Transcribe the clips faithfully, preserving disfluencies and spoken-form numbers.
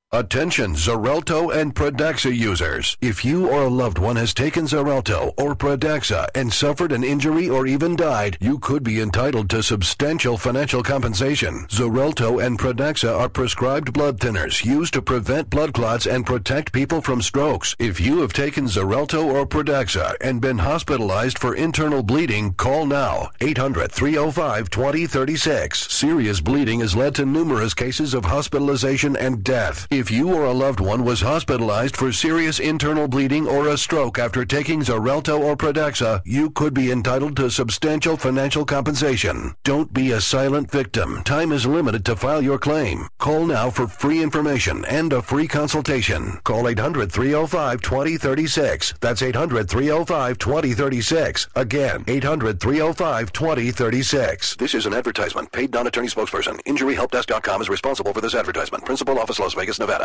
Attention Xarelto and Pradaxa users. If you or a loved one has taken Xarelto or Pradaxa and suffered an injury or even died, you could be entitled to substantial financial compensation. Xarelto and Pradaxa are prescribed blood thinners used to prevent blood clots and protect people from strokes. If you have taken Xarelto or Pradaxa and been hospitalized for internal bleeding, call now. eight hundred, three oh five, two oh three six. Serious bleeding has led to numerous cases of hospitalization and death. If you or a loved one was hospitalized for serious internal bleeding or a stroke after taking Xarelto or Pradaxa, you could be entitled to substantial financial compensation. Don't be a silent victim. Time is limited to file your claim. Call now for free information and a free consultation. Call eight hundred, three oh five, two oh three six. That's eight hundred, three oh five, two oh three six. Again, eight hundred, three oh five, two oh three six. This is an advertisement. Paid non-attorney spokesperson. injury help desk dot com is responsible for this advertisement. Principal office, Las Vegas, Nevada.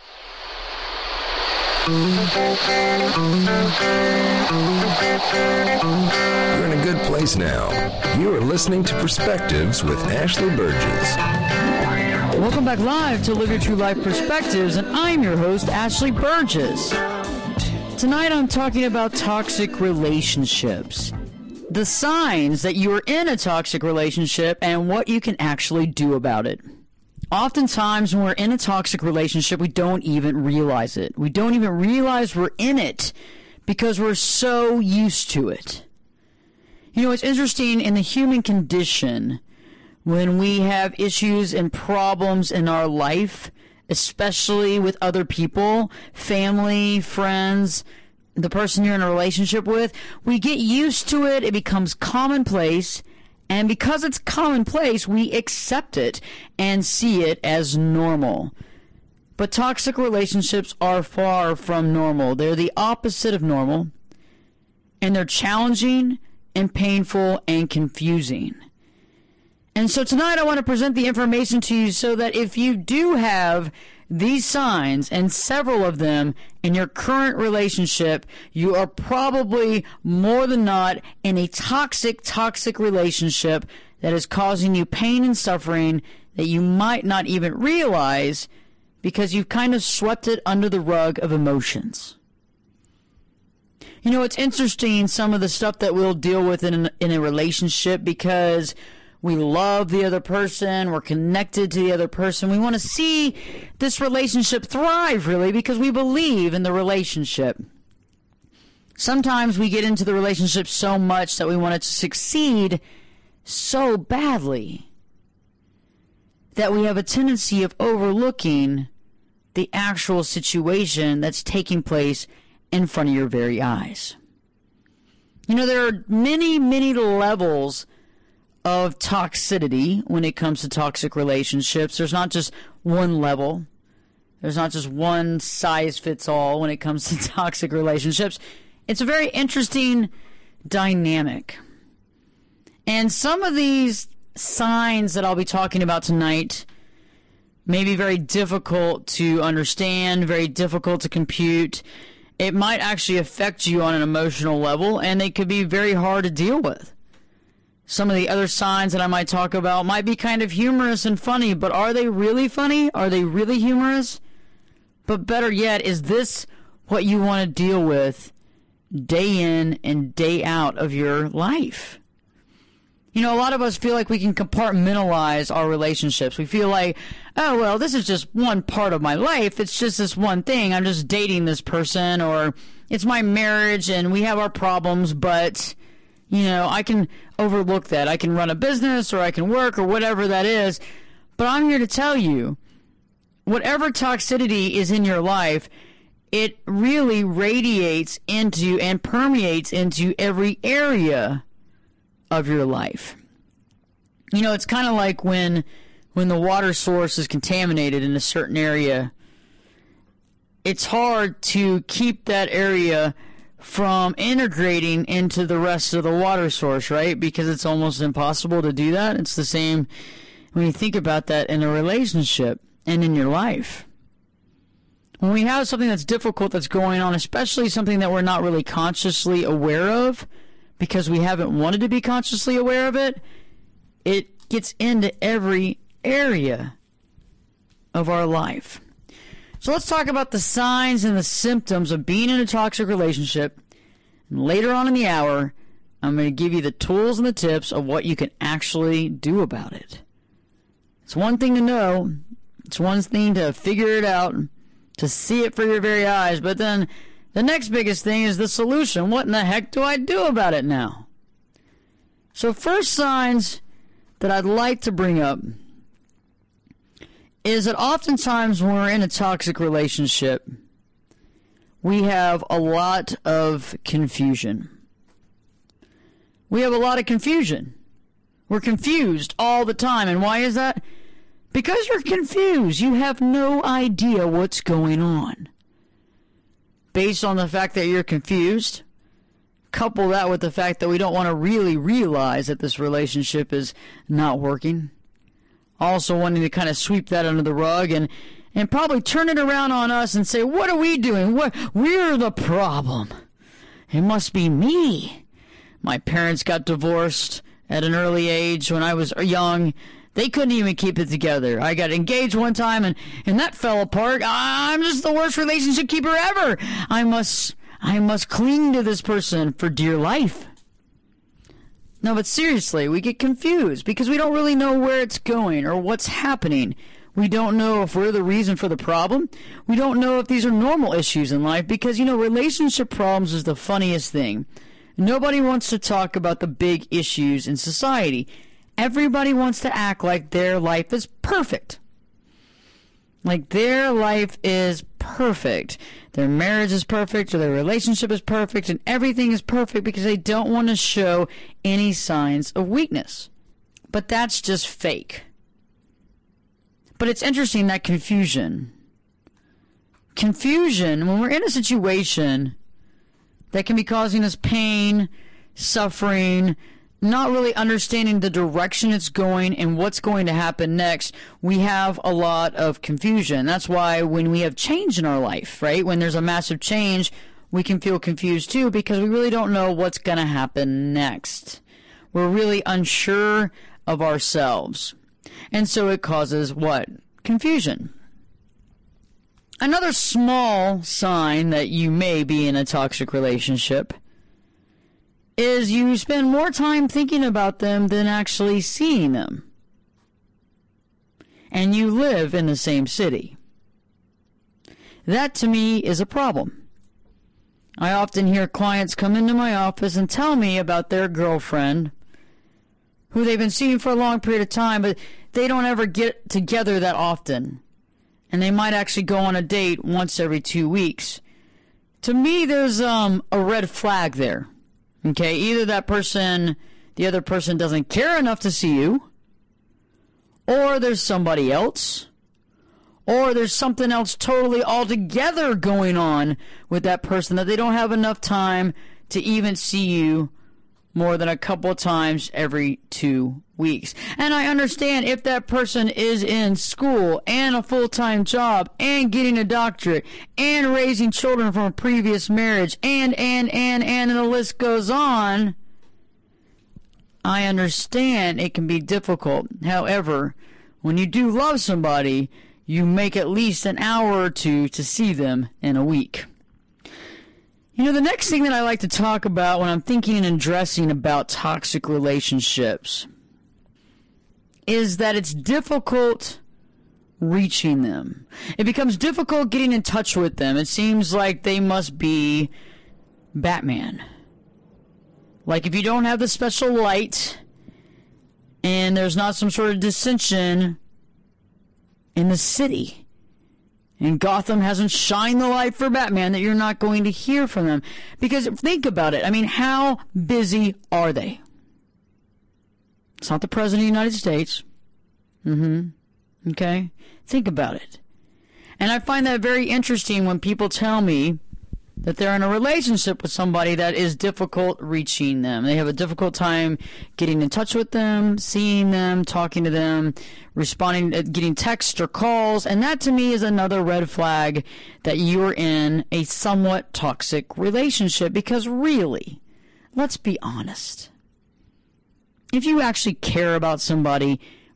You're in a good place now. You are listening to Perspectives with Ashley Burgess. Welcome back live to Live Your True Life Perspectives, and I'm your host, Ashley Burgess. Tonight I'm talking about toxic relationships. The signs that you are in a toxic relationship and what you can actually do about it. Oftentimes when we're in a toxic relationship, we don't even realize it. We don't even realize we're in it because we're so used to it. You know, it's interesting in the human condition when we have issues and problems in our life, especially with other people, family, friends, the person you're in a relationship with, we get used to it. It becomes commonplace. And because it's commonplace, we accept it and see it as normal. But toxic relationships are far from normal. They're the opposite of normal. And they're challenging and painful and confusing. And so tonight I want to present the information to you so that if you do have these signs, and several of them, in your current relationship, you are probably more than not in a toxic, toxic relationship that is causing you pain and suffering that you might not even realize because you've kind of swept it under the rug of emotions. You know, it's interesting, some of the stuff that we'll deal with in, in a relationship because we love the other person. We're connected to the other person. We want to see this relationship thrive, really, because we believe in the relationship. Sometimes we get into the relationship so much that we want it to succeed so badly that we have a tendency of overlooking the actual situation that's taking place in front of your very eyes. You know, there are many, many levels of toxicity when it comes to toxic relationships. There's not just one level. There's not just one size fits all when it comes to toxic relationships. It's a very interesting dynamic. And some of these signs that I'll be talking about tonight may be very difficult to understand, very difficult to compute. It might actually affect you on an emotional level, and they could be very hard to deal with. Some of the other signs that I might talk about might be kind of humorous and funny, but are they really funny? Are they really humorous? But better yet, is this what you want to deal with day in and day out of your life? You know, a lot of us feel like we can compartmentalize our relationships. We feel like, oh, well, this is just one part of my life. It's just this one thing. I'm just dating this person, or it's my marriage and we have our problems, but you know, I can overlook that. I can run a business or I can work or whatever that is. But I'm here to tell you, whatever toxicity is in your life, it really radiates into and permeates into every area of your life. You know, it's kind of like when when the water source is contaminated in a certain area, it's hard to keep that area from integrating into the rest of the water source, right? Because it's almost impossible to do that. It's the same when you think about that in a relationship and in your life. When we have something that's difficult that's going on, especially something that we're not really consciously aware of, because we haven't wanted to be consciously aware of it, it gets into every area of our life. So let's talk about the signs and the symptoms of being in a toxic relationship. And later on in the hour, I'm going to give you the tools and the tips of what you can actually do about it. It's one thing to know. It's one thing to figure it out, to see it for your very eyes. But then the next biggest thing is the solution. What in the heck do I do about it now? So first signs that I'd like to bring up is that oftentimes when we're in a toxic relationship, we have a lot of confusion. We have a lot of confusion. We're confused all the time. And why is that? Because you're confused. You have no idea what's going on. Based on the fact that you're confused, couple that with the fact that we don't want to really realize that this relationship is not working. Also wanting to kind of sweep that under the rug and, and probably turn it around on us and say, what are we doing? What, we're the problem. It must be me. My parents got divorced at an early age when I was young. They couldn't even keep it together. I got engaged one time and, and that fell apart. I'm just the worst relationship keeper ever. I must, I must cling to this person for dear life. No, but seriously, we get confused because we don't really know where it's going or what's happening. We don't know if we're the reason for the problem. We don't know if these are normal issues in life because, you know, relationship problems is the funniest thing. Nobody wants to talk about the big issues in society. Everybody wants to act like their life is perfect. Like their life is perfect. Their marriage is perfect or their relationship is perfect and everything is perfect because they don't want to show any signs of weakness. But that's just fake. But it's interesting, that confusion. Confusion, when we're in a situation that can be causing us pain, suffering, not really understanding the direction it's going and what's going to happen next, we have a lot of confusion. That's why when we have change in our life, right, when there's a massive change, we can feel confused too because we really don't know what's going to happen next. We're really unsure of ourselves. And so it causes what? Confusion. Another small sign that you may be in a toxic relationship is you spend more time thinking about them than actually seeing them. And you live in the same city. That to me is a problem. I often hear clients come into my office and tell me about their girlfriend who they've been seeing for a long period of time, but they don't ever get together that often. And they might actually go on a date once every two weeks. To me, there's um, a red flag there. Okay, either that person, the other person doesn't care enough to see you, or there's somebody else, or there's something else totally altogether going on with that person that they don't have enough time to even see you more than a couple of times every two weeks. And I understand if that person is in school and a full-time job and getting a doctorate and raising children from a previous marriage and, and, and, and, and the list goes on, I understand it can be difficult. However, when you do love somebody, you make at least an hour or two to see them in a week. You know, the next thing that I like to talk about when I'm thinking and addressing about toxic relationships is that it's difficult reaching them. It becomes difficult getting in touch with them. It seems like they must be Batman. Like if you don't have the special light and there's not some sort of dissension in the city, and Gotham hasn't shined the light for Batman, that you're not going to hear from them. Because think about it. I mean, how busy are they? It's not the President of the United States. Mm-hmm. Okay? Think about it. And I find that very interesting when people tell me that they're in a relationship with somebody that is difficult reaching them. They have a difficult time getting in touch with them, seeing them, talking to them, responding, getting texts or calls. And that to me is another red flag that you're in a somewhat toxic relationship. Because really, let's be honest. If you actually care about somebody,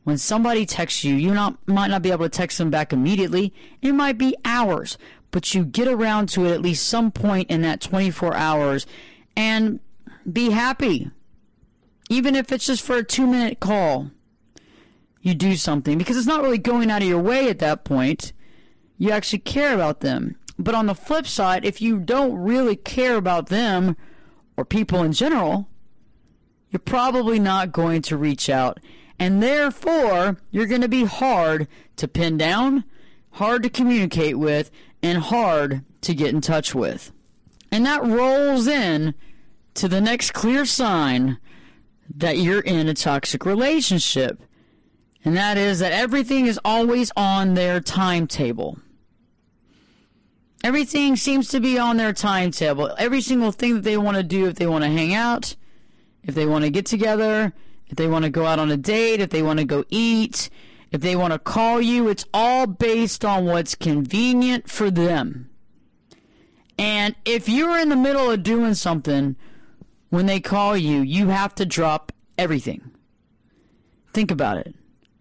When somebody texts you, you not, might not be able to text them back immediately. It might be hours, but you get around to it at least some point in that twenty-four hours and be happy. Even if it's just for a two-minute call, you do something because it's not really going out of your way at that point. You actually care about them. But on the flip side, if you don't really care about them or people in general, you're probably not going to reach out. And therefore, you're going to be hard to pin down, hard to communicate with, and hard to get in touch with. And that rolls in to the next clear sign that you're in a toxic relationship. And that is that everything is always on their timetable. Everything seems to be on their timetable. Every single thing that they want to do, if they want to hang out, if they want to get together, if they want to go out on a date, if they want to go eat, if they want to call you, it's all based on what's convenient for them. And if you're in the middle of doing something when they call you, you have to drop everything. Think about it.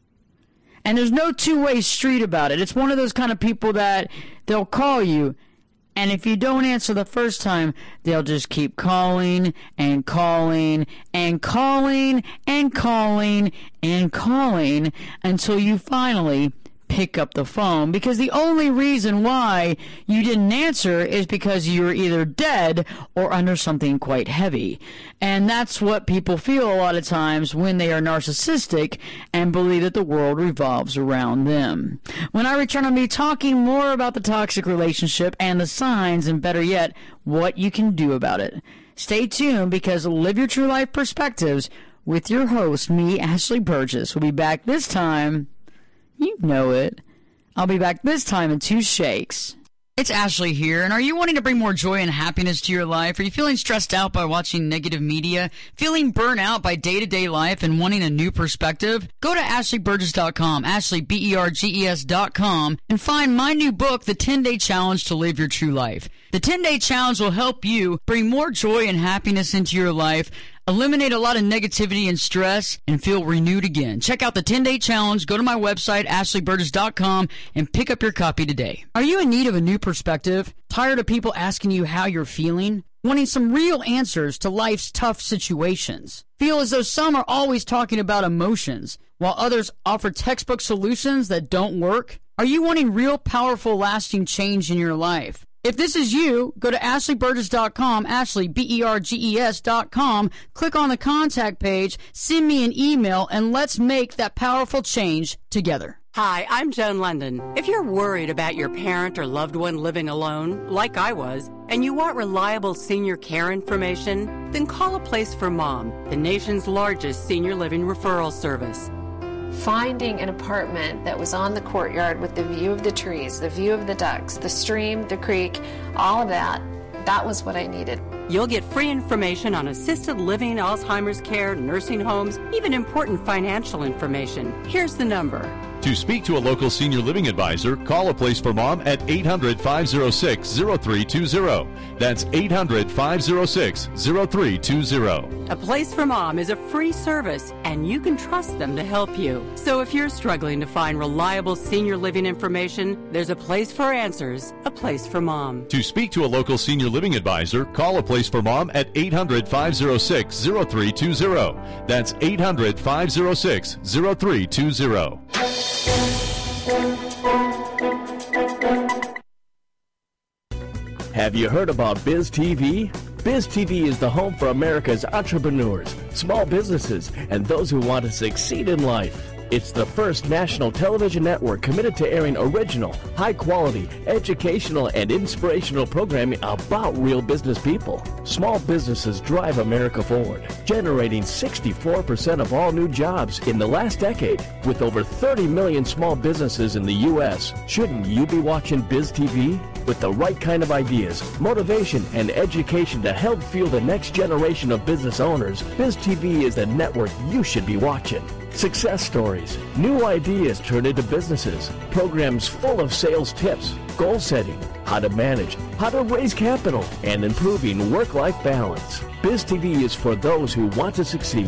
And there's no two-way street about it. It's one of those kind of people that they'll call you, and if you don't answer the first time, they'll just keep calling and calling and calling and calling and calling until you finally pick up the phone. Because the only reason why you didn't answer is because you were either dead or under something quite heavy. And that's what people feel a lot of times when they are narcissistic and believe that the world revolves around them. When I return, I'll be talking more about the toxic relationship and the signs, and better yet, what you can do about it. Stay tuned, because Live Your True Life Perspectives with your host, me, Ashley Burgess, will be back this time. You know it. I'll be back this time in two shakes. It's Ashley here, and are you wanting to bring more joy and happiness to your life? Are you feeling stressed out by watching negative media? Feeling burnt out by day-to-day life and wanting a new perspective? Go to ashley burgess dot com, Ashley, B E R G E S dot com, and find my new book, The ten-Day Challenge to Live Your True Life. The ten-Day Challenge will help you bring more joy and happiness into your life, eliminate a lot of negativity and stress, and feel renewed again. Check out the ten-Day Challenge. Go to my website, ashley burgess dot com, and pick up your copy today. Are you in need of a new perspective? Tired of people asking you how you're feeling? Wanting some real answers to life's tough situations? Feel as though some are always talking about emotions, while others offer textbook solutions that don't work? Are you wanting real, powerful, lasting change in your life? If this is you, go to ashley burgess dot com, Ashley, B E R G E S dot com, click on the contact page, send me an email, and let's make that powerful change together. Hi, I'm Joan London. If you're worried about your parent or loved one living alone, like I was, and you want reliable senior care information, then call A Place for Mom, the nation's largest senior living referral service. Finding an apartment that was on the courtyard with the view of the trees, the view of the ducks, the stream, the creek, all of that, that was what I needed. You'll get free information on assisted living, Alzheimer's care, nursing homes, even important financial information. Here's the number. To speak to a local senior living advisor, call A Place for Mom at eight hundred, five oh six, oh three two oh. That's eight hundred, five oh six, oh three two oh. A Place for Mom is a free service, and you can trust them to help you. So if you're struggling to find reliable senior living information, there's a place for answers, A Place for Mom. To speak to a local senior living advisor, call A Place for Mom at eight hundred, five oh six, oh three two oh. That's eight hundred, five oh six, oh three two oh. Have you heard about Biz T V? Biz T V is the home for America's entrepreneurs, small businesses, and those who want to succeed in life. It's the first national television network committed to airing original, high-quality, educational, and inspirational programming about real business people. Small businesses drive America forward, generating sixty-four percent of all new jobs in the last decade. With over thirty million small businesses in the U S, shouldn't you be watching Biz T V? With the right kind of ideas, motivation, and education to help fuel the next generation of business owners, Biz T V is the network you should be watching. Success stories, new ideas turned into businesses, programs full of sales tips, goal setting, how to manage, how to raise capital, and improving work-life balance. Biz T V is for those who want to succeed.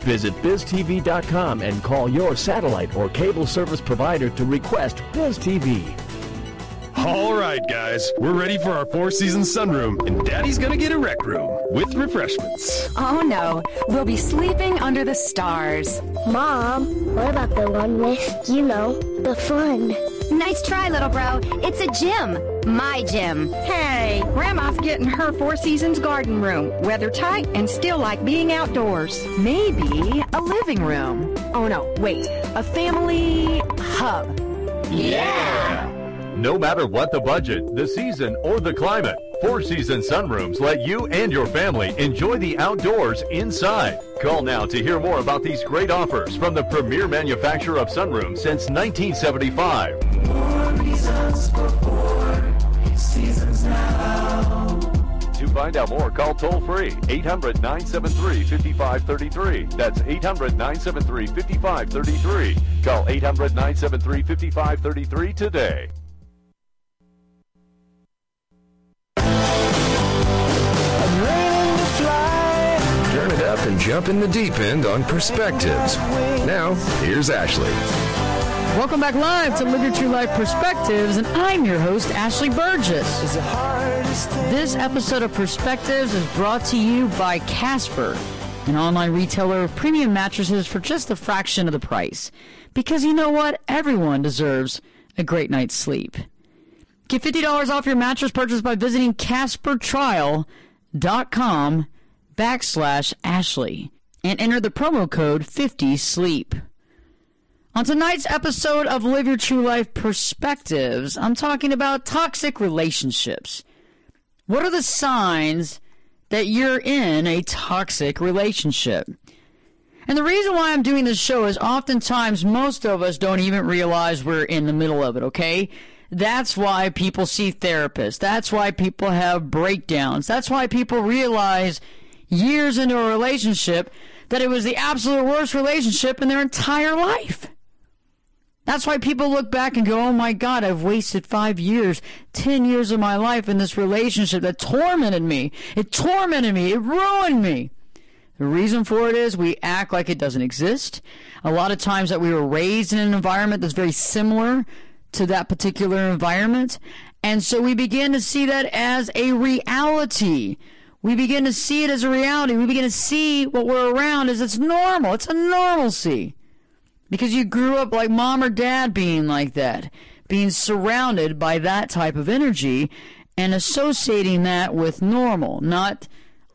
Visit biz t v dot com and call your satellite or cable service provider to request Biz T V. All right, guys, we're ready for our Four Seasons sunroom, and Daddy's gonna get a rec room with refreshments. Oh no, we'll be sleeping under the stars. Mom, what about the one with, you know, the fun? Nice try, little bro. It's a gym. My gym. Hey, Grandma's getting her Four Seasons garden room. Weather tight and still like being outdoors. Maybe a living room. Oh no, wait, a family hub. Yeah! No matter what the budget, the season, or the climate, Four Seasons Sunrooms let you and your family enjoy the outdoors inside. Call now to hear more about these great offers from the premier manufacturer of sunrooms since nineteen seventy-five. More reasons for Four Seasons now. To find out more, call toll-free eight hundred, nine seven three, five five three three. That's eight hundred, nine seven three, five five three three. Call eight hundred, nine seven three, five five three three today. Turn it up and jump in the deep end on Perspectives. Now, here's Ashley. Welcome back live to Live Your True Life Perspectives, and I'm your host, Ashley Burgess. This episode of Perspectives is brought to you by Casper, an online retailer of premium mattresses for just a fraction of the price. Because you know what? Everyone deserves a great night's sleep. Get fifty dollars off your mattress purchase by visiting casper trial dot com backslash Ashley and enter the promo code fifty sleep. On tonight's episode of Live Your True Life Perspectives, I'm talking about toxic relationships. What are the signs that you're in a toxic relationship? And the reason why I'm doing this show is oftentimes most of us don't even realize we're in the middle of it, okay? That's why people see therapists. That's why people have breakdowns. That's why people realize years into a relationship that it was the absolute worst relationship in their entire life. That's why people look back and go, oh my God, I've wasted five years, ten years of my life in this relationship that tormented me. It tormented me. It ruined me. The reason for it is we act like it doesn't exist. A lot of times that we were raised in an environment that's very similar to that particular environment. And so we begin to see that as a reality. We begin to see it as a reality. We begin to see what we're around as it's normal. It's a normalcy. Because you grew up like mom or dad being like that, being surrounded by that type of energy and associating that with normal, not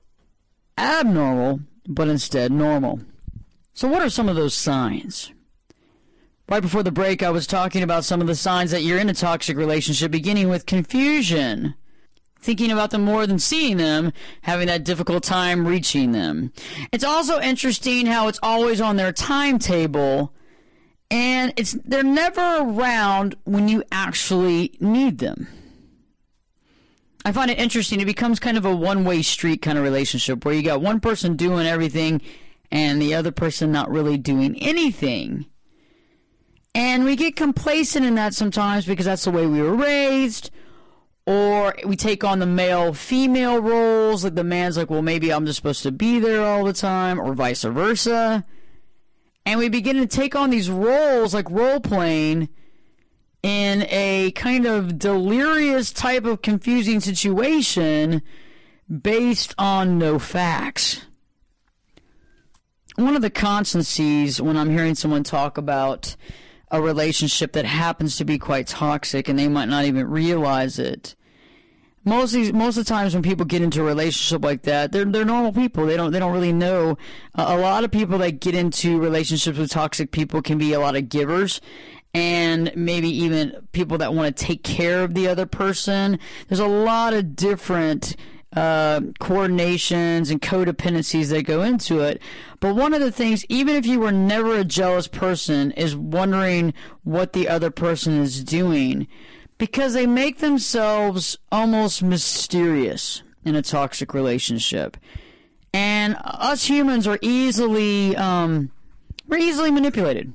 abnormal, but instead normal. So what are some of those signs? Right before the break, I was talking about some of the signs that you're in a toxic relationship, beginning with confusion, thinking about them more than seeing them, having that difficult time reaching them. It's also interesting how it's always on their timetable, and it's they're never around when you actually need them. I find it interesting. It becomes kind of a one-way street kind of relationship where you got one person doing everything and the other person not really doing anything. And we get complacent in that sometimes because that's the way we were raised. Or we take on the male-female roles. Like the man's like, well, maybe I'm just supposed to be there all the time, or vice versa. And we begin to take on these roles, like role-playing, in a kind of delirious type of confusing situation based on no facts. One of the constancies when I'm hearing someone talk about a relationship that happens to be quite toxic and they might not even realize it. Most of, these, most of the times when people get into a relationship like that, they're they're normal people. They don't they don't really know. Uh, a lot of people that get into relationships with toxic people can be a lot of givers, and maybe even people that want to take care of the other person. There's a lot of different uh, coordinations and codependencies that go into it. But one of the things, even if you were never a jealous person, is wondering what the other person is doing, because they make themselves almost mysterious in a toxic relationship. And us humans are easily, um, we're easily manipulated.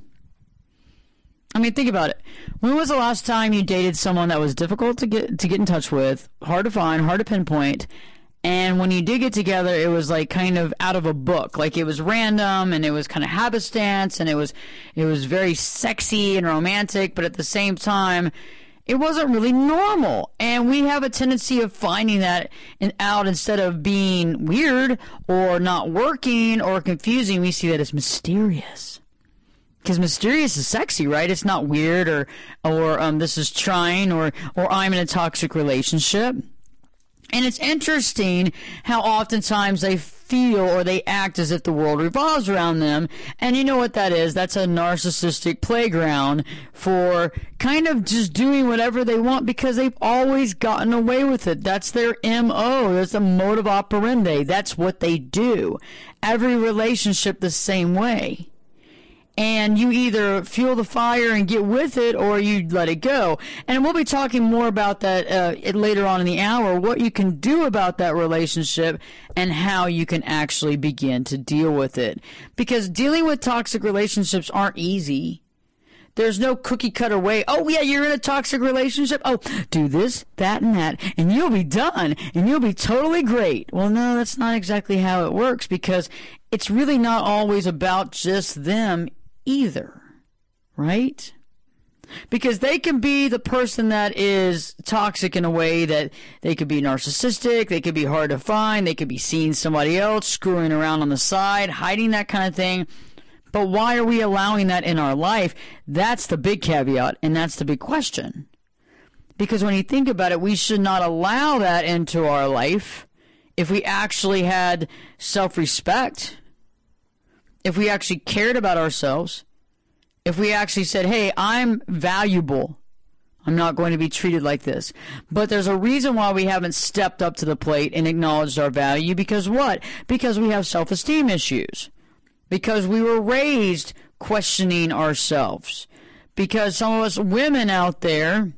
I mean, think about it. When was the last time you dated someone that was difficult to get to get in touch with, hard to find, hard to pinpoint, And when you did get together, it was like kind of out of a book. Like it was random and it was kind of happenstance and it was, it was very sexy and romantic, but at the same time, it wasn't really normal. And we have a tendency of finding that in, out instead of being weird or not working or confusing, we see that as mysterious. Because mysterious is sexy, right? It's not weird or, or, um, this is trying or, or I'm in a toxic relationship. And it's interesting how oftentimes they feel or they act as if the world revolves around them. And you know what that is? That's a narcissistic playground for kind of just doing whatever they want because they've always gotten away with it. That's their M O. That's the modus operandi. That's what they do. Every relationship the same way. And you either fuel the fire and get with it or you let it go. And we'll be talking more about that uh, later on in the hour, what you can do about that relationship and how you can actually begin to deal with it. Because dealing with toxic relationships aren't easy. There's no cookie cutter way. Oh, yeah, you're in a toxic relationship. Oh, do this, that, and that, and you'll be done, and you'll be totally great. Well, no, that's not exactly how it works because it's really not always about just them either, right? Because they can be the person that is toxic in a way that they could be narcissistic, they could be hard to find, they could be seeing somebody else, screwing around on the side, hiding that kind of thing. But why are we allowing that in our life? That's the big caveat, and that's the big question. Because when you think about it, we should not allow that into our life if we actually had self-respect. If we actually cared about ourselves, if we actually said, hey, I'm valuable, I'm not going to be treated like this. But there's a reason why we haven't stepped up to the plate and acknowledged our value. Because what? Because we have self-esteem issues. Because we were raised questioning ourselves. Because some of us women out there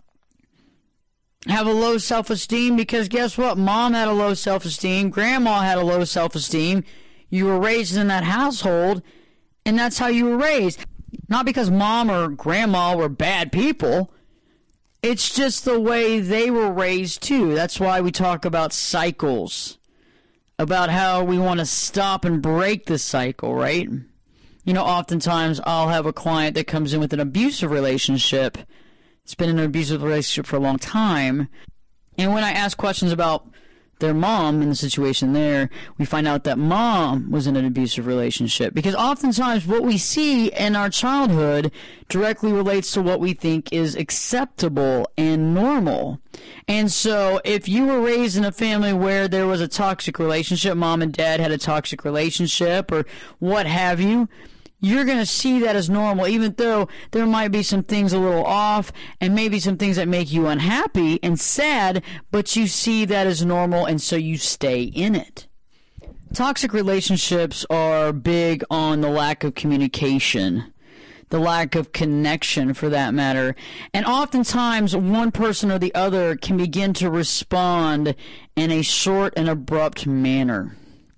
have a low self-esteem because guess what? Mom had a low self-esteem. Grandma had a low self-esteem. You were raised in that household, and that's how you were raised. Not because mom or grandma were bad people. It's just the way they were raised, too. That's why we talk about cycles, about how we want to stop and break the cycle, right? You know, oftentimes I'll have a client that comes in with an abusive relationship. It's been in an abusive relationship for a long time. And when I ask questions about their mom in the situation there, we find out that mom was in an abusive relationship. Because oftentimes what we see in our childhood directly relates to what we think is acceptable and normal. And so if you were raised in a family where there was a toxic relationship, mom and dad had a toxic relationship or what have you, you're going to see that as normal, even though there might be some things a little off and maybe some things that make you unhappy and sad, but you see that as normal and so you stay in it. Toxic relationships are big on the lack of communication, the lack of connection for that matter. And oftentimes one person or the other can begin to respond in a short and abrupt manner.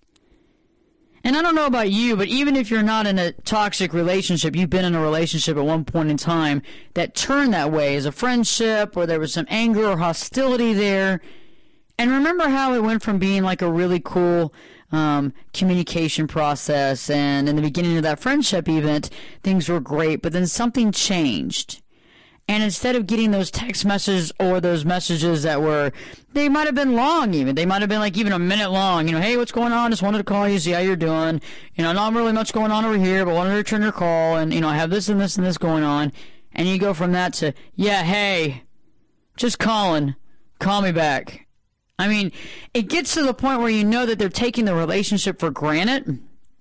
And I don't know about you, but even if you're not in a toxic relationship, you've been in a relationship at one point in time that turned that way as a friendship or there was some anger or hostility there. And remember how it went from being like a really cool um, communication process, and in the beginning of that friendship event, things were great, but then something changed. And instead of getting those text messages or those messages that were, they might have been long even. They might have been like even a minute long. You know, hey, what's going on? Just wanted to call you, see how you're doing. You know, not really much going on over here, but wanted to return your call. And, you know, I have this and this and this going on. And you go from that to, yeah, hey, just calling. Call me back. I mean, it gets to the point where you know that they're taking the relationship for granted.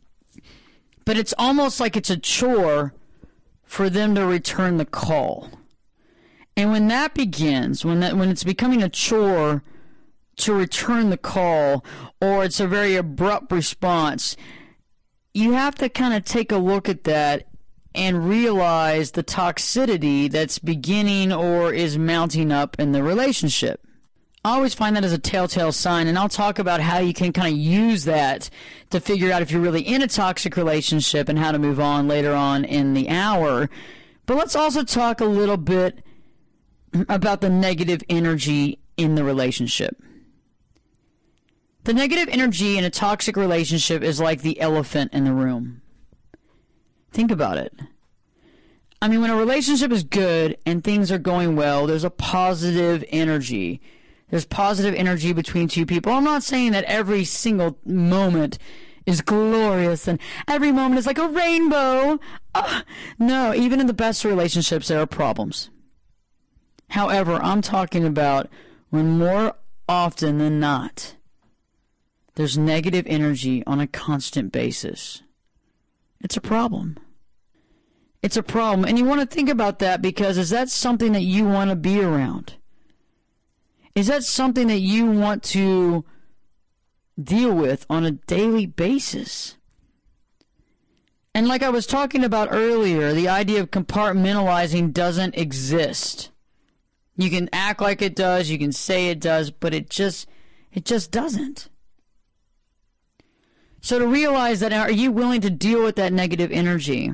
But it's almost like it's a chore for them to return the call. And when that begins, when that when it's becoming a chore to return the call, or it's a very abrupt response, you have to kind of take a look at that and realize the toxicity that's beginning or is mounting up in the relationship. I always find that as a telltale sign, and I'll talk about how you can kind of use that to figure out if you're really in a toxic relationship and how to move on later on in the hour. But let's also talk a little bit about the negative energy in the relationship. The negative energy in a toxic relationship is like the elephant in the room. Think about it. I mean, when a relationship is good and things are going well, there's a positive energy. There's positive energy between two people. I'm not saying that every single moment is glorious and every moment is like a rainbow. Oh, no, even in the best relationships, there are problems. However, I'm talking about when more often than not, there's negative energy on a constant basis. It's a problem. It's a problem. And you want to think about that, because is that something that you want to be around? Is that something that you want to deal with on a daily basis? And like I was talking about earlier, the idea of compartmentalizing doesn't exist. You can act like it does, you can say it does, but it just it just doesn't. So to realize that, are you willing to deal with that negative energy?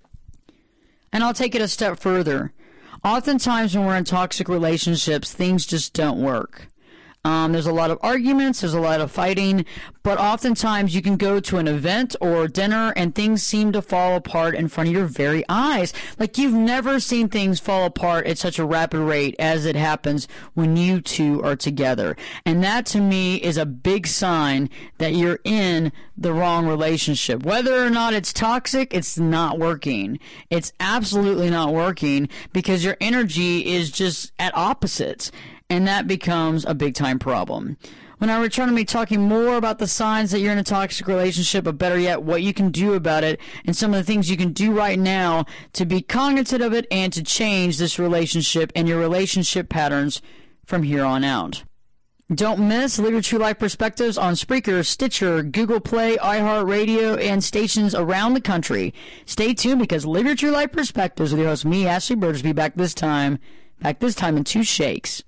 And I'll take it a step further. Oftentimes when we're in toxic relationships, things just don't work. Um, there's a lot of arguments, there's a lot of fighting, but oftentimes you can go to an event or dinner and things seem to fall apart in front of your very eyes. Like you've never seen things fall apart at such a rapid rate as it happens when you two are together. And that to me is a big sign that you're in the wrong relationship. Whether or not it's toxic, it's not working. It's absolutely not working, because your energy is just at opposites. And that becomes a big-time problem. When I return to me talking more about the signs that you're in a toxic relationship, but better yet, what you can do about it, and some of the things you can do right now to be cognizant of it and to change this relationship and your relationship patterns from here on out. Don't miss Live Your True Life Perspectives on Spreaker, Stitcher, Google Play, iHeartRadio, and stations around the country. Stay tuned, because Live Your True Life Perspectives with your host, me, Ashley Burgess, be back this time, back this time in two shakes.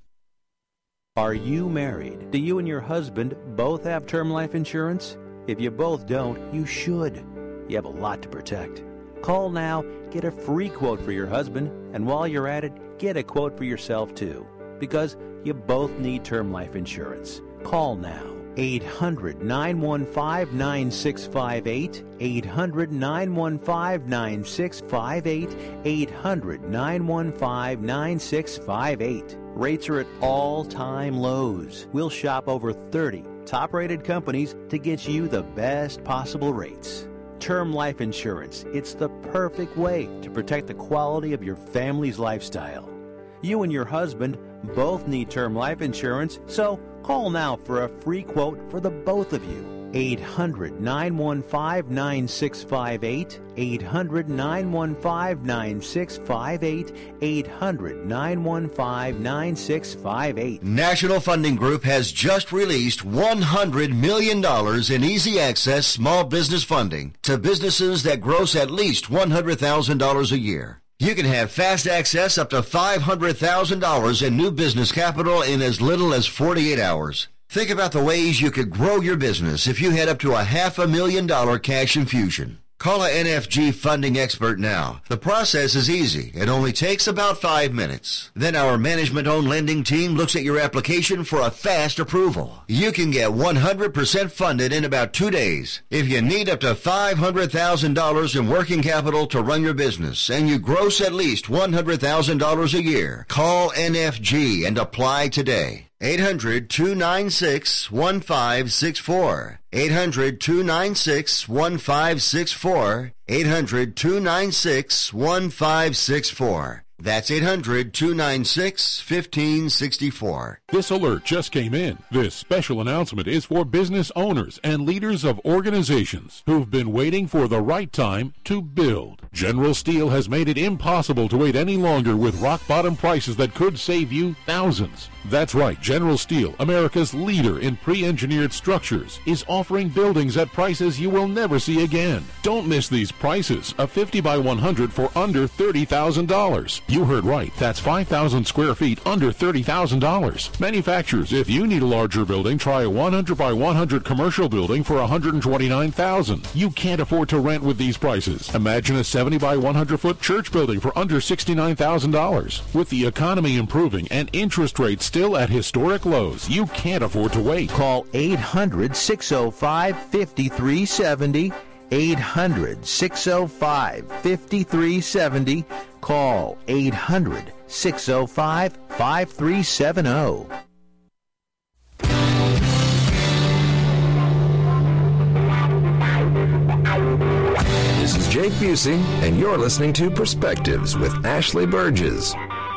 Are you married? Do you and your husband both have term life insurance? If you both don't, you should. You have a lot to protect. Call now, get a free quote for your husband, and while you're at it, get a quote for yourself too, because you both need term life insurance. Call now. eight hundred, nine one five, nine six five eight, eight hundred, nine one five, nine six five eight, eight hundred, nine one five, nine six five eight. Rates are at all-time lows. We'll shop over thirty top-rated companies to get you the best possible rates. Term life insurance, it's the perfect way to protect the quality of your family's lifestyle. You and your husband both need term life insurance, so call now for a free quote for the both of you. eight hundred, nine one five, nine six five eight, eight hundred, nine one five, nine six five eight, eight hundred, nine one five, nine six five eight. National Funding Group has just released one hundred million dollars in easy access small business funding to businesses that gross at least one hundred thousand dollars a year. You can have fast access up to five hundred thousand dollars in new business capital in as little as forty-eight hours. Think about the ways you could grow your business if you had up to a half a million dollar cash infusion. Call a N F G funding expert now. The process is easy. It only takes about five minutes. Then our management-owned lending team looks at your application for a fast approval. You can get one hundred percent funded in about two days. If you need up to five hundred thousand dollars in working capital to run your business and you gross at least one hundred thousand dollars a year, call N F G and apply today. eight hundred, two nine six, one five six four. eight hundred, two nine six, one five six four. eight hundred, two nine six, one five six four. That's eight hundred, two nine six, one five six four. This alert just came in. This special announcement is for business owners and leaders of organizations who've been waiting for the right time to build. General Steel has made it impossible to wait any longer with rock-bottom prices that could save you thousands. That's right, General Steel, America's leader in pre-engineered structures, is offering buildings at prices you will never see again. Don't miss these prices. A fifty by one hundred for under thirty thousand dollars. You heard right. That's five thousand square feet under thirty thousand dollars. Manufacturers, if you need a larger building, try a one hundred by one hundred commercial building for one hundred twenty-nine thousand dollars. You can't afford to rent with these prices. Imagine a seventy by one hundred foot church building for under sixty-nine thousand dollars. With the economy improving and interest rates still at historic lows, you can't afford to wait. Call eight hundred, six oh five, five three seven oh. eight hundred, six oh five, five three seven oh. Call eight hundred, six oh five, five three seven oh. This is Jake Busey, and you're listening to Perspectives with Ashley Burgess.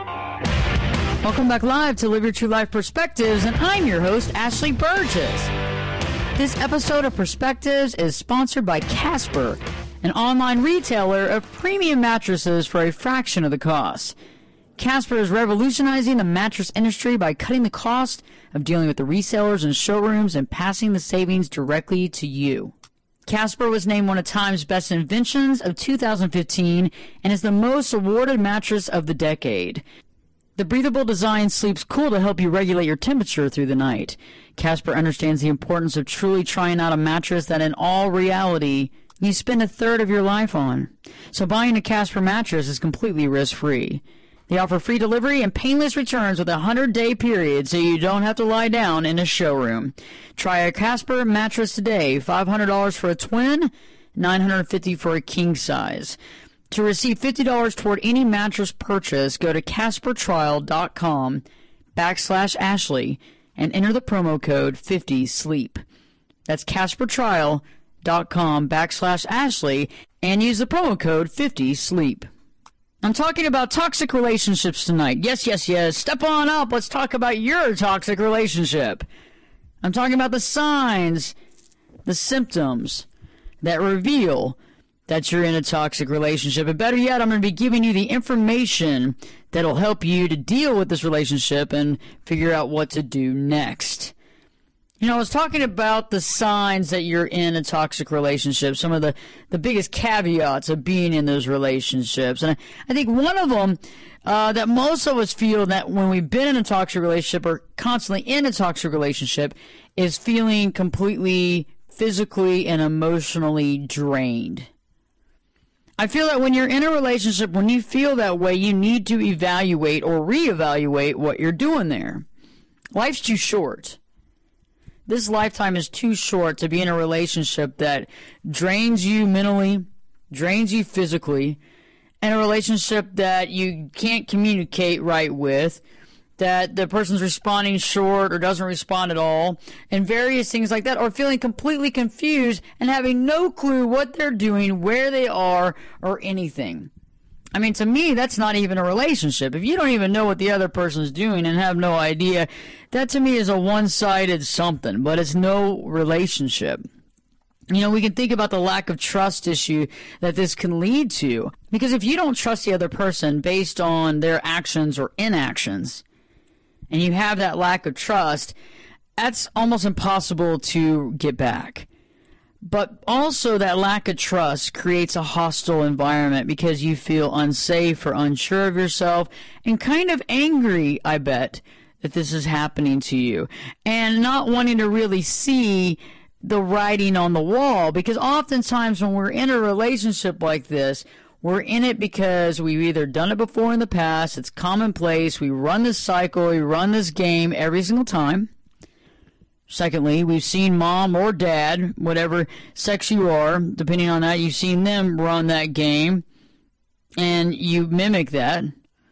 Welcome back live to Live Your True Life Perspectives, and I'm your host, Ashley Burgess. This episode of Perspectives is sponsored by Casper, an online retailer of premium mattresses for a fraction of the cost. Casper is revolutionizing the mattress industry by cutting the cost of dealing with the resellers and showrooms and passing the savings directly to you. Casper was named one of Time's best inventions of two thousand fifteen and is the most awarded mattress of the decade. The breathable design sleeps cool to help you regulate your temperature through the night. Casper understands the importance of truly trying out a mattress that in all reality you spend a third of your life on. So buying a Casper mattress is completely risk-free. They offer free delivery and painless returns with a one hundred day period so you don't have to lie down in a showroom. Try a Casper mattress today. five hundred dollars for a twin, nine hundred fifty dollars for a king size. To receive fifty dollars toward any mattress purchase, go to CasperTrial.com backslash Ashley and enter the promo code fifty sleep. That's CasperTrial.com backslash Ashley and use the promo code fifty sleep. I'm talking about toxic relationships tonight. Yes, yes, yes. Step on up. Let's talk about your toxic relationship. I'm talking about the signs, the symptoms that reveal that you're in a toxic relationship. And better yet, I'm going to be giving you the information that'll help you to deal with this relationship and figure out what to do next. You know, I was talking about the signs that you're in a toxic relationship, some of the, the biggest caveats of being in those relationships. And I, I think one of them uh, that most of us feel that when we've been in a toxic relationship or constantly in a toxic relationship is feeling completely physically and emotionally drained. I feel that when you're in a relationship, when you feel that way, you need to evaluate or reevaluate what you're doing there. Life's too short. This lifetime is too short to be in a relationship that drains you mentally, drains you physically, and a relationship that you can't communicate right with, that the person's responding short or doesn't respond at all, and various things like that, or feeling completely confused and having no clue what they're doing, where they are, or anything. I mean, to me, that's not even a relationship. If you don't even know what the other person's doing and have no idea, that to me is a one-sided something, but it's no relationship. You know, we can think about the lack of trust issue that this can lead to. Because if you don't trust the other person based on their actions or inactions, and you have that lack of trust, that's almost impossible to get back. But also that lack of trust creates a hostile environment because you feel unsafe or unsure of yourself and kind of angry, I bet, that this is happening to you. And not wanting to really see the writing on the wall, because oftentimes when we're in a relationship like this, we're in it because we've either done it before in the past, it's commonplace, we run this cycle, we run this game every single time. Secondly, we've seen mom or dad, whatever sex you are, depending on that, you've seen them run that game, and you mimic that.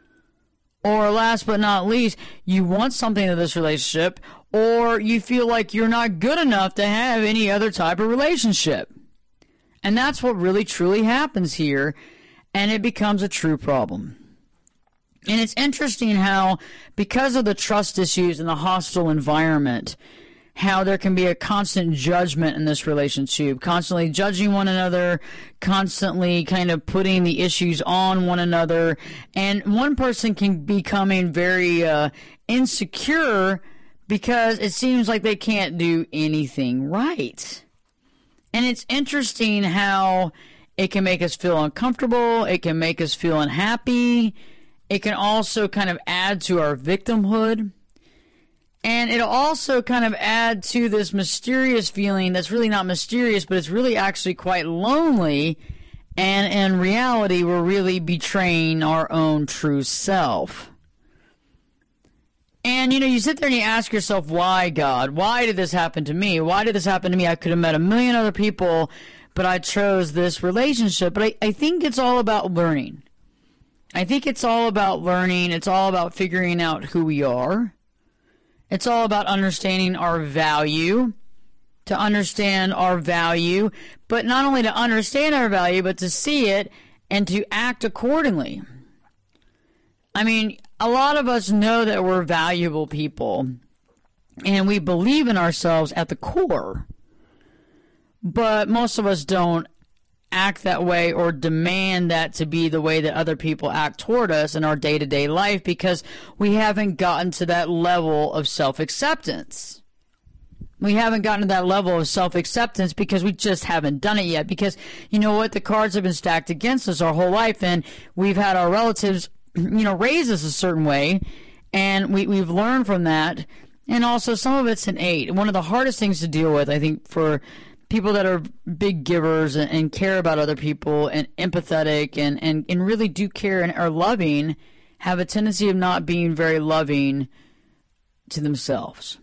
Or last but not least, you want something in this relationship, or you feel like you're not good enough to have any other type of relationship. And that's what really truly happens here, and it becomes a true problem. And it's interesting how, because of the trust issues and the hostile environment, how there can be a constant judgment in this relationship, constantly judging one another, constantly kind of putting the issues on one another, and one person can be becoming very uh, insecure because it seems like they can't do anything right. And it's interesting how it can make us feel uncomfortable, it can make us feel unhappy, It can also kind of add to our victimhood. And it'll also kind of add to this mysterious feeling that's really not mysterious, but it's really actually quite lonely. And in reality, we're really betraying our own true self. And, you know, you sit there and you ask yourself, why, God? Why did this happen to me? Why did this happen to me? I could have met a million other people, but I chose this relationship. But I, I think it's all about learning. I think it's all about learning. It's all about figuring out who we are. It's all about understanding our value. To understand our value, but not only to understand our value, but to see it and to act accordingly. I mean, a lot of us know that we're valuable people, and we believe in ourselves at the core, but most of us don't act that way or demand that to be the way that other people act toward us in our day-to-day life because we haven't gotten to that level of self-acceptance. We haven't gotten to that level of self-acceptance because we just haven't done it yet. Because, you know what, the cards have been stacked against us our whole life, and we've had our relatives, you know, raise us a certain way, and we, we've learned from that. And also, some of it's innate. One of the hardest things to deal with, I think, for people that are big givers and, and care about other people and empathetic and, and, and really do care and are loving, have a tendency of not being very loving to themselves.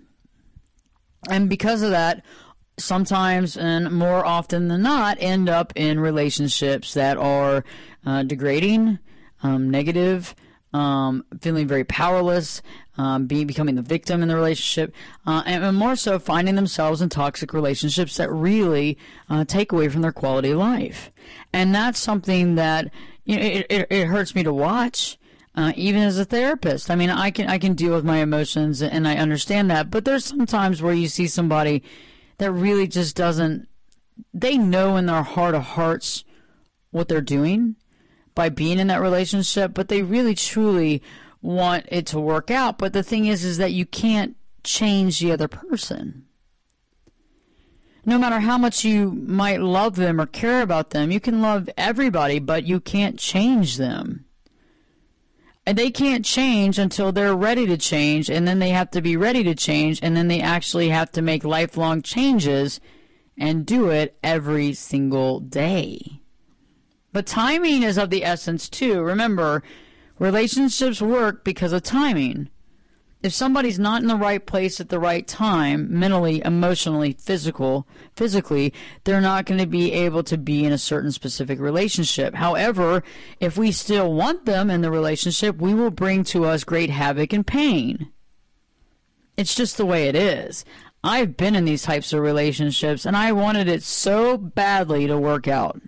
And because of that, sometimes and more often than not, end up in relationships that are uh, degrading, um, negative, um, feeling very powerless, um, being becoming the victim in the relationship, uh, and, and more so finding themselves in toxic relationships that really uh, take away from their quality of life. And that's something that, you know, it, it, it hurts me to watch. Uh, even as a therapist, I mean, I can I can deal with my emotions and I understand that. But there's some times where you see somebody that really just doesn't. They know in their heart of hearts what they're doing by being in that relationship, but they really truly want it to work out. But the thing is, is that you can't change the other person. No matter how much you might love them or care about them, you can love everybody, but you can't change them. And they can't change until they're ready to change, and then they have to be ready to change, and then they actually have to make lifelong changes and do it every single day. But timing is of the essence, too. Remember, relationships work because of timing. If somebody's not in the right place at the right time, mentally, emotionally, physical, physically, they're not going to be able to be in a certain specific relationship. However, if we still want them in the relationship, we will bring to us great havoc and pain. It's just the way it is. I've been in these types of relationships, and I wanted it so badly to work out.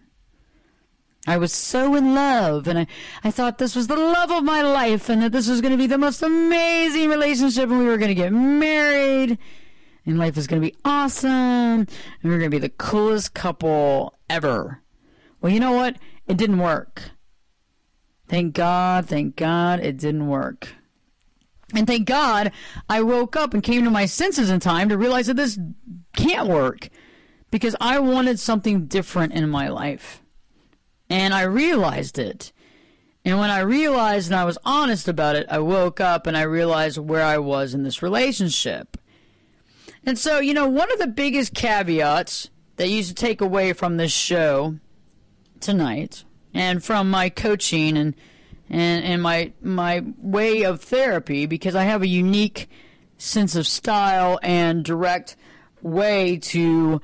I was so in love, and I, I thought this was the love of my life, and that this was going to be the most amazing relationship, and we were going to get married, and life was going to be awesome, and we were going to be the coolest couple ever. Well, you know what? It didn't work. Thank God, thank God it didn't work. And thank God I woke up and came to my senses in time to realize that this can't work, because I wanted something different in my life. And I realized it. And when I realized and I was honest about it, I woke up and I realized where I was in this relationship. And so, you know, one of the biggest caveats that you should take away from this show tonight and from my coaching and and, and my my way of therapy, because I have a unique sense of style and direct way to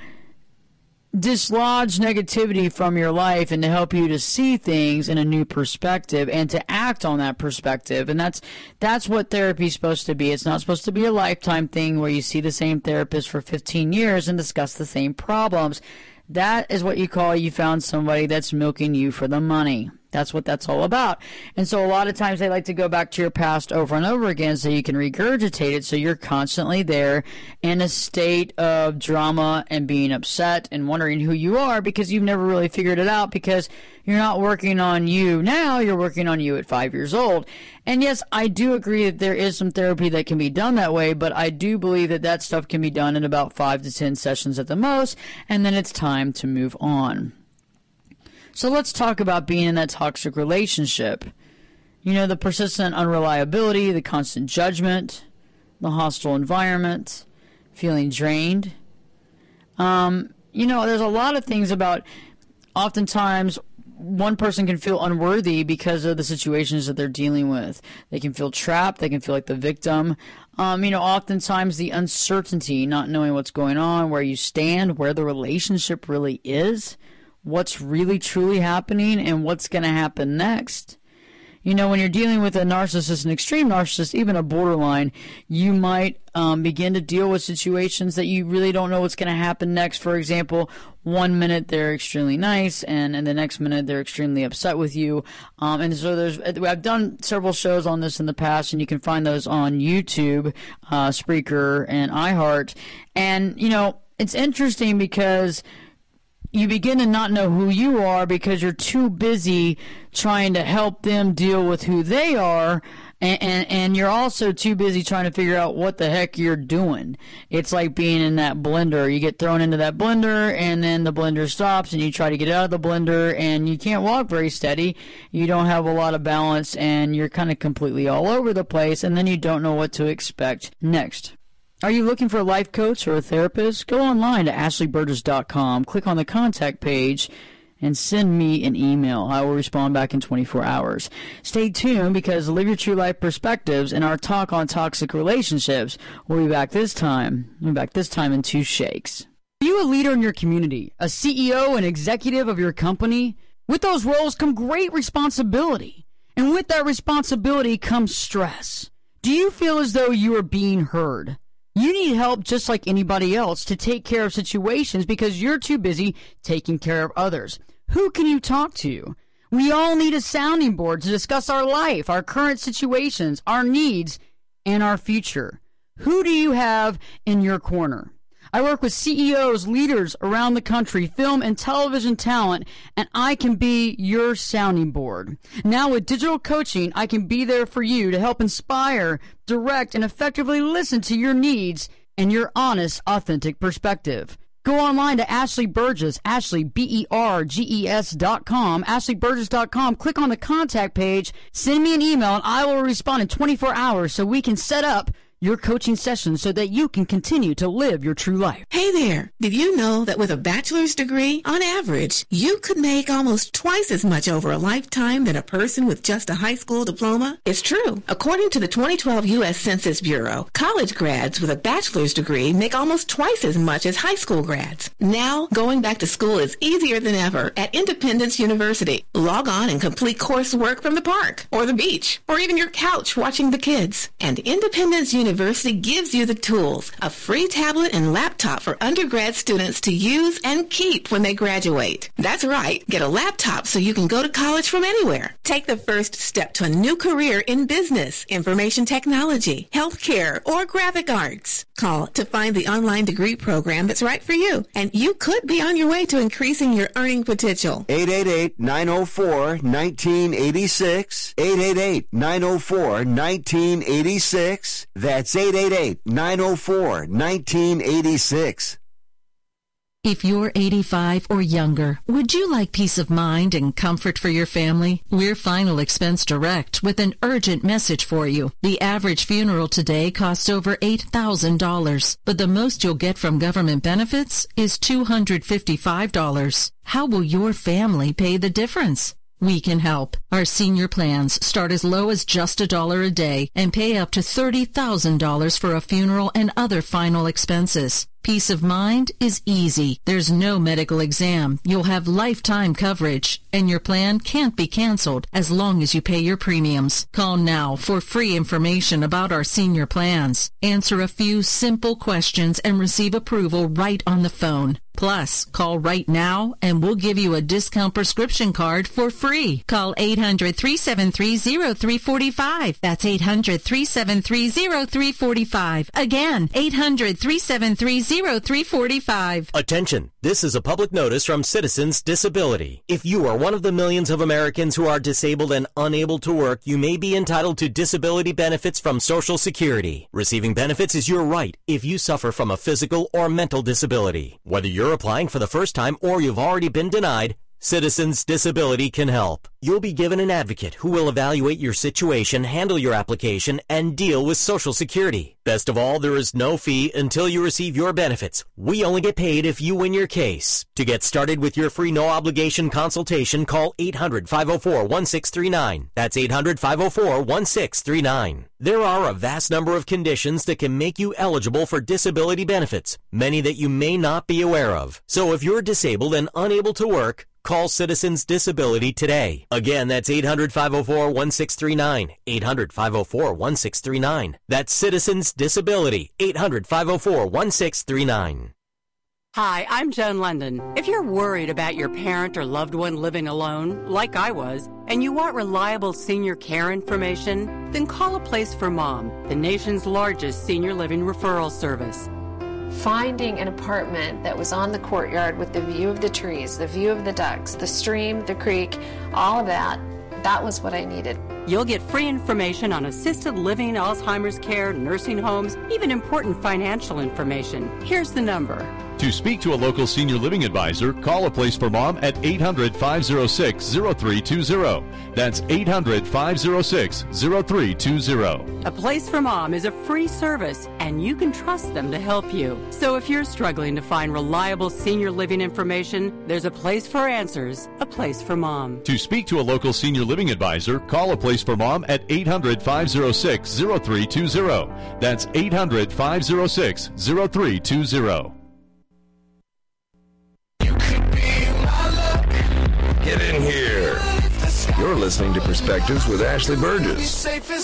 dislodge negativity from your life and to help you to see things in a new perspective and to act on that perspective. And that's that's what therapy is supposed to be. It's not supposed to be a lifetime thing where you see the same therapist for fifteen years and discuss the same problems. That is what you call you found somebody that's milking you for the money. That's what that's all about. And so a lot of times they like to go back to your past over and over again so you can regurgitate it, so you're constantly there in a state of drama and being upset and wondering who you are because you've never really figured it out, because you're not working on you now, you're working on you at five years old. And yes, I do agree that there is some therapy that can be done that way, but I do believe that that stuff can be done in about five to ten sessions at the most, and then it's time to move on. So let's talk about being in that toxic relationship. You know, the persistent unreliability, the constant judgment, the hostile environment, feeling drained. Um, you know, there's a lot of things about, oftentimes one person can feel unworthy because of the situations that they're dealing with. They can feel trapped. They can feel like the victim. Um, you know, oftentimes the uncertainty, not knowing what's going on, where you stand, where the relationship really is, what's really truly happening, and what's going to happen next. You know, when you're dealing with a narcissist, an extreme narcissist, even a borderline, you might um, begin to deal with situations that you really don't know what's going to happen next. For example, one minute they're extremely nice, and, and the next minute they're extremely upset with you. Um, and so there's, I've done several shows on this in the past, and you can find those on YouTube, uh, Spreaker, and iHeart. And, you know, it's interesting because you begin to not know who you are because you're too busy trying to help them deal with who they are, and, and, and you're also too busy trying to figure out what the heck you're doing. It's like being in that blender. You get thrown into that blender, and then the blender stops, and you try to get out of the blender, and you can't walk very steady. You don't have a lot of balance, and you're kind of completely all over the place, and then you don't know what to expect next. Are you looking for a life coach or a therapist? Go online to ashley burgess dot com, click on the contact page, and send me an email. I will respond back in twenty-four hours. Stay tuned, because Live Your True Life Perspectives and our talk on toxic relationships will be back this time. We'll be back this time in two shakes. Are you a leader in your community, a C E O and executive of your company? With those roles come great responsibility, and with that responsibility comes stress. Do you feel as though you are being heard? You need help just like anybody else to take care of situations because you're too busy taking care of others. Who can you talk to? We all need a sounding board to discuss our life, our current situations, our needs, and our future. Who do you have in your corner? I work with C E Os, leaders around the country, film and television talent, and I can be your sounding board. Now with digital coaching, I can be there for you to help inspire, direct, and effectively listen to your needs and your honest, authentic perspective. Go online to Ashley Burgess, Ashley, B E R G E S dot com, ashley burgess dot com. Click on the contact page, send me an email, and I will respond in twenty-four hours so we can set up your coaching session so that you can continue to live your true life. Hey there! Did you know that with a bachelor's degree, on average, you could make almost twice as much over a lifetime than a person with just a high school diploma? It's true. According to the twenty twelve U S Census Bureau, college grads with a bachelor's degree make almost twice as much as high school grads. Now, going back to school is easier than ever at Independence University. Log on and complete coursework from the park, or the beach, or even your couch watching the kids. And Independence University University gives you the tools, a free tablet and laptop for undergrad students to use and keep when they graduate. That's right, get a laptop so you can go to college from anywhere. Take the first step to a new career in business, information technology, healthcare, or graphic arts. Call to find the online degree program that's right for you, and you could be on your way to increasing your earning potential. eight eight eight, nine oh four, one nine eight six, eight eight eight, nine oh four, one nine eight six. That's eight eight eight, nine oh four, one nine eight six. If you're eighty-five or younger, would you like peace of mind and comfort for your family? We're Final Expense Direct with an urgent message for you. The average funeral today costs over eight thousand dollars, but the most you'll get from government benefits is two hundred fifty-five dollars. How will your family pay the difference? We can help. Our senior plans start as low as just a dollar a day and pay up to thirty thousand dollars for a funeral and other final expenses. Peace of mind is easy. There's no medical exam. You'll have lifetime coverage, and your plan can't be canceled as long as you pay your premiums. Call now for free information about our senior plans. Answer a few simple questions and receive approval right on the phone. Plus, call right now and we'll give you a discount prescription card for free. Call eight hundred, three seven three, oh three four five. That's eight hundred, three seven three, oh three four five. Again, eight hundred, three seven three, oh three four five. Attention! This is a public notice from Citizens Disability. If you are one of the millions of Americans who are disabled and unable to work, you may be entitled to disability benefits from Social Security. Receiving benefits is your right if you suffer from a physical or mental disability. Whether you're applying for the first time or you've already been denied, Citizens Disability can help. You'll be given an advocate who will evaluate your situation, handle your application, and deal with Social Security. Best of all, there is no fee until you receive your benefits. We only get paid if you win your case. To get started with your free no-obligation consultation, call eight hundred, five oh four, one six three nine. That's eight hundred, five oh four, one six three nine. There are a vast number of conditions that can make you eligible for disability benefits, many that you may not be aware of. So if you're disabled and unable to work, call Citizens Disability today. Again, that's eight hundred, five oh four, one six three nine. eight hundred, five oh four, one six three nine. That's Citizens Disability. eight hundred, five oh four, one six three nine. Hi, I'm Joan London. If you're worried about your parent or loved one living alone, like I was, and you want reliable senior care information, then call A Place for Mom, the nation's largest senior living referral service. Finding an apartment that was on the courtyard with the view of the trees, the view of the ducks, the stream, the creek, all of that, that was what I needed. You'll get free information on assisted living, Alzheimer's care, nursing homes, even important financial information. Here's the number. To speak to a local senior living advisor, call A Place for Mom at eight hundred, five oh six, oh three two oh. That's eight hundred, five oh six, oh three two oh. A Place for Mom is a free service, and you can trust them to help you. So if you're struggling to find reliable senior living information, there's a place for answers, A Place for Mom. To speak to a local senior living advisor, call A Place for Mom at eight hundred, five oh six, oh three two oh. That's eight hundred, five oh six, oh three two oh. Get in here. You're listening to Perspectives with Ashley Burgess.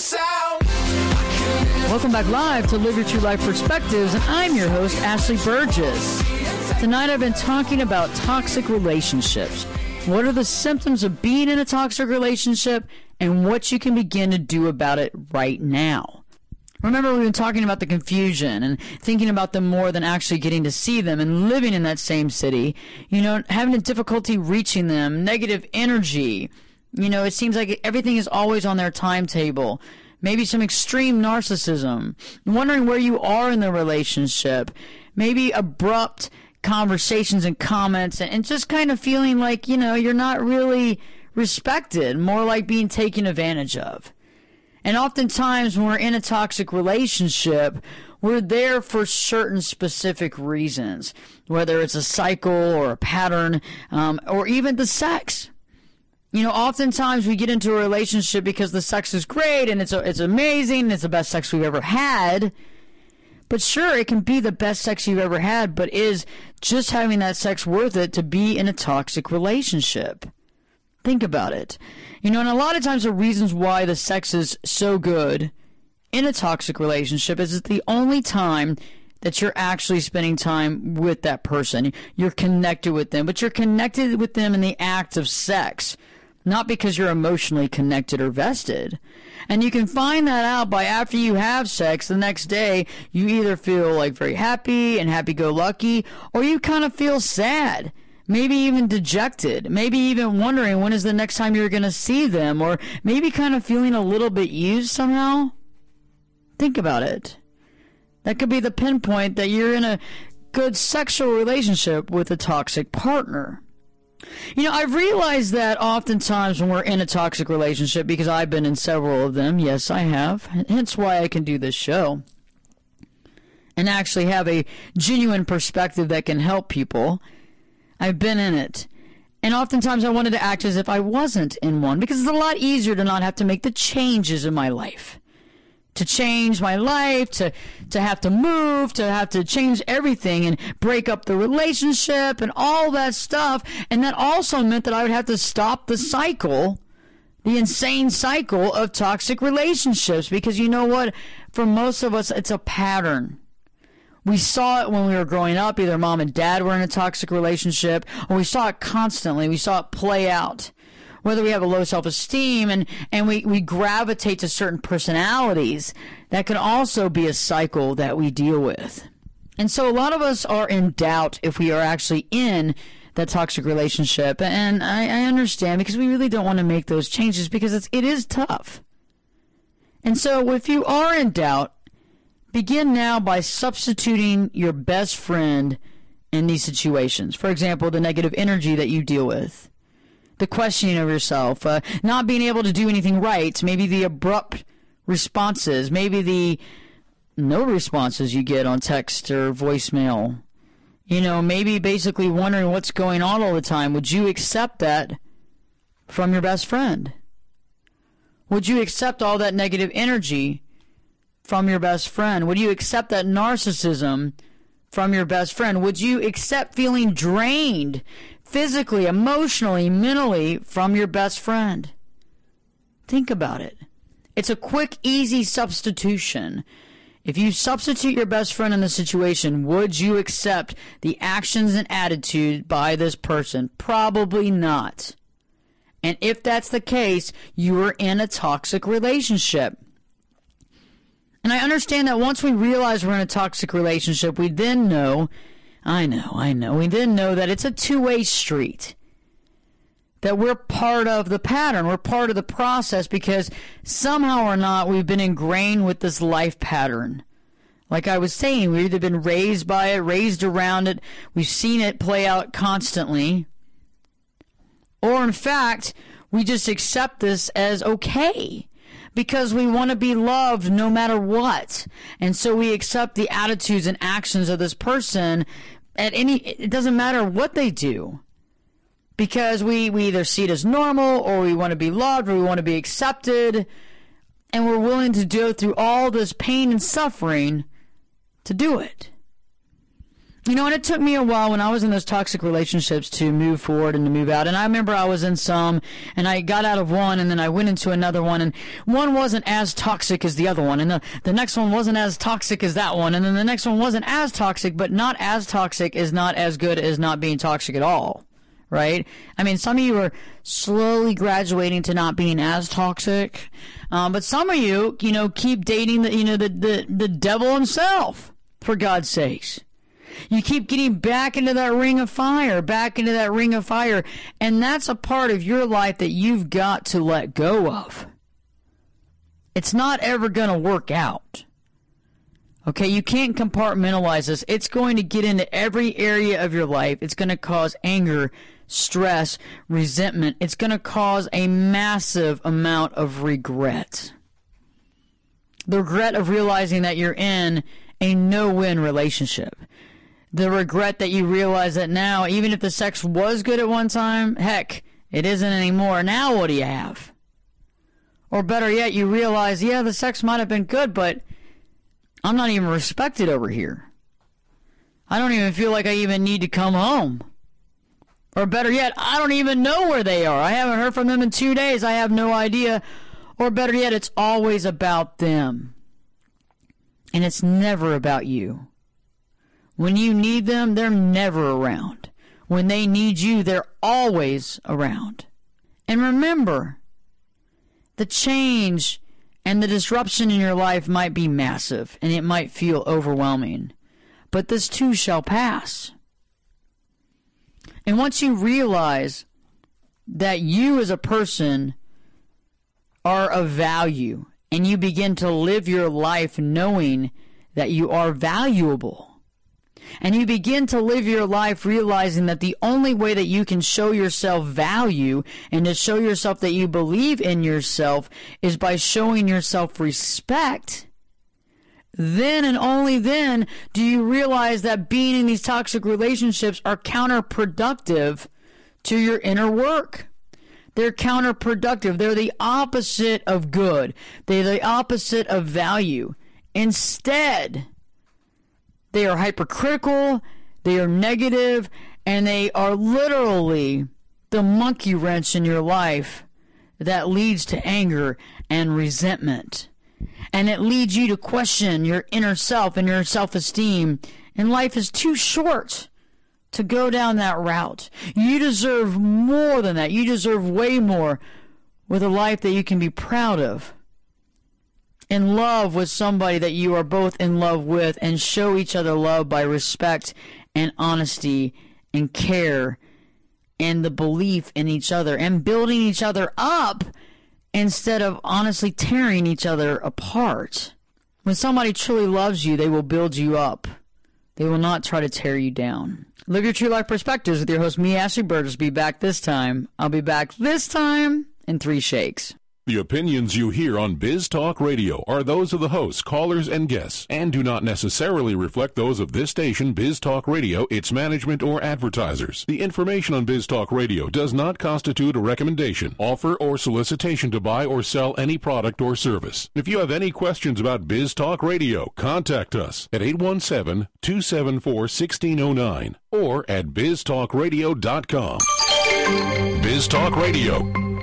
Welcome back live to Live Your True Life Perspectives, and I'm your host, Ashley Burgess. Tonight I've been talking about toxic relationships. What are the symptoms of being in a toxic relationship, and what you can begin to do about it right now. Remember, we've been talking about the confusion and thinking about them more than actually getting to see them and living in that same city. You know, having a difficulty reaching them, negative energy. You know, it seems like everything is always on their timetable. Maybe some extreme narcissism. Wondering where you are in the relationship. Maybe abrupt conversations and comments, and, and just kind of feeling like, you know, you're not really respected. More like being taken advantage of. And oftentimes when we're in a toxic relationship, we're there for certain specific reasons, whether it's a cycle or a pattern, um, or even the sex. You know, oftentimes we get into a relationship because the sex is great and it's it's amazing, it's the best sex we've ever had. But sure, it can be the best sex you've ever had, but is just having that sex worth it to be in a toxic relationship? Think about it. You know, and a lot of times the reasons why the sex is so good in a toxic relationship is it's the only time that you're actually spending time with that person. You're connected with them, but you're connected with them in the act of sex, not because you're emotionally connected or vested. And you can find that out by after you have sex, the next day, you either feel like very happy and happy-go-lucky, or you kind of feel sad. Maybe even dejected, maybe even wondering when is the next time you're going to see them, or maybe kind of feeling a little bit used somehow. Think about it. That could be the pinpoint that you're in a good sexual relationship with a toxic partner. You know, I've realized that oftentimes when we're in a toxic relationship, because I've been in several of them, yes, I have, hence why I can do this show, and actually have a genuine perspective that can help people. I've been in it. And oftentimes I wanted to act as if I wasn't in one, because it's a lot easier to not have to make the changes in my life. To change my life, to, to have to move, to have to change everything and break up the relationship and all that stuff. And that also meant that I would have to stop the cycle, the insane cycle of toxic relationships. Because you know what? For most of us, it's a pattern. We saw it when we were growing up. Either mom and dad were in a toxic relationship, or we saw it constantly. We saw it play out. Whether we have a low self-esteem and, and we, we gravitate to certain personalities, that can also be a cycle that we deal with. And so a lot of us are in doubt if we are actually in that toxic relationship. And I, I understand, because we really don't want to make those changes, because it's, it is tough. And so if you are in doubt, begin now by substituting your best friend in these situations. For example, the negative energy that you deal with. the questioning of yourself, uh, not being able to do anything right, maybe the abrupt responses, maybe the no responses you get on text or voicemail. You know, maybe basically wondering what's going on all the time. Would you accept that from your best friend? Would you accept all that negative energy from your best friend? Would you accept that narcissism from your best friend? Would you accept feeling drained physically, emotionally, mentally from your best friend? Think about it. It's a quick, easy substitution. If you substitute your best friend in the situation, would you accept the actions and attitude by this person? Probably not. And if that's the case, you are in a toxic relationship. And I understand that once we realize we're in a toxic relationship, we then know, I know, I know, we then know that it's a two-way street. That we're part of the pattern, we're part of the process, because somehow or not we've been ingrained with this life pattern. Like I was saying, we've either been raised by it, raised around it, we've seen it play out constantly, or in fact, we just accept this as okay because we want to be loved no matter what. And so we accept the attitudes and actions of this person at any, it doesn't matter what they do. Because we, we either see it as normal, or we want to be loved, or we want to be accepted, and we're willing to go through all this pain and suffering to do it. You know, and it took me a while when I was in those toxic relationships to move forward and to move out. And I remember I was in some, and I got out of one, and then I went into another one, and one wasn't as toxic as the other one, and the, the next one wasn't as toxic as that one, and then the next one wasn't as toxic, but not as toxic is not as good as not being toxic at all. Right? I mean, some of you are slowly graduating to not being as toxic, um, but some of you, you know, keep dating the, you know, the, the, the devil himself, for God's sakes. You keep getting back into that ring of fire, back into that ring of fire, and that's a part of your life that you've got to let go of. It's not ever going to work out. Okay, you can't compartmentalize this. It's going to get into every area of your life. It's going to cause anger, stress, resentment. It's going to cause a massive amount of regret. The regret of realizing that you're in a no-win relationship. The regret that you realize that now, even if the sex was good at one time, heck, it isn't anymore. Now what do you have? Or better yet, you realize, yeah, the sex might have been good, but I'm not even respected over here. I don't even feel like I even need to come home. Or better yet, I don't even know where they are. I haven't heard from them in two days. I have no idea. Or better yet, it's always about them. And it's never about you. When you need them, they're never around. When they need you, they're always around. And remember, the change and the disruption in your life might be massive, and it might feel overwhelming. But this too shall pass. And once you realize that you as a person are of value, and you begin to live your life knowing that you are valuable, and you begin to live your life realizing that the only way that you can show yourself value and to show yourself that you believe in yourself is by showing yourself respect, then and only then do you realize that being in these toxic relationships are counterproductive to your inner work. They're counterproductive. They're the opposite of good. They're the opposite of value. Instead, they are hypercritical, they are negative, and they are literally the monkey wrench in your life that leads to anger and resentment. And it leads you to question your inner self and your self-esteem. And life is too short to go down that route. You deserve more than that. You deserve way more, with a life that you can be proud of. In love with somebody that you are both in love with, and show each other love by respect and honesty and care and the belief in each other and building each other up instead of honestly tearing each other apart. When somebody truly loves you, they will build you up. They will not try to tear you down. Live Your True Life Perspectives with your host, me, Ashley Burgess. Be back this time. I'll be back this time in three shakes. The opinions you hear on Biz Talk Radio are those of the hosts, callers, and guests, and do not necessarily reflect those of this station, Biz Talk Radio, its management, or advertisers. The information on Biz Talk Radio does not constitute a recommendation, offer, or solicitation to buy or sell any product or service. If you have any questions about Biz Talk Radio, contact us at eight one seven, two seven four, one six zero nine or at biz talk radio dot com. Biz Talk Radio.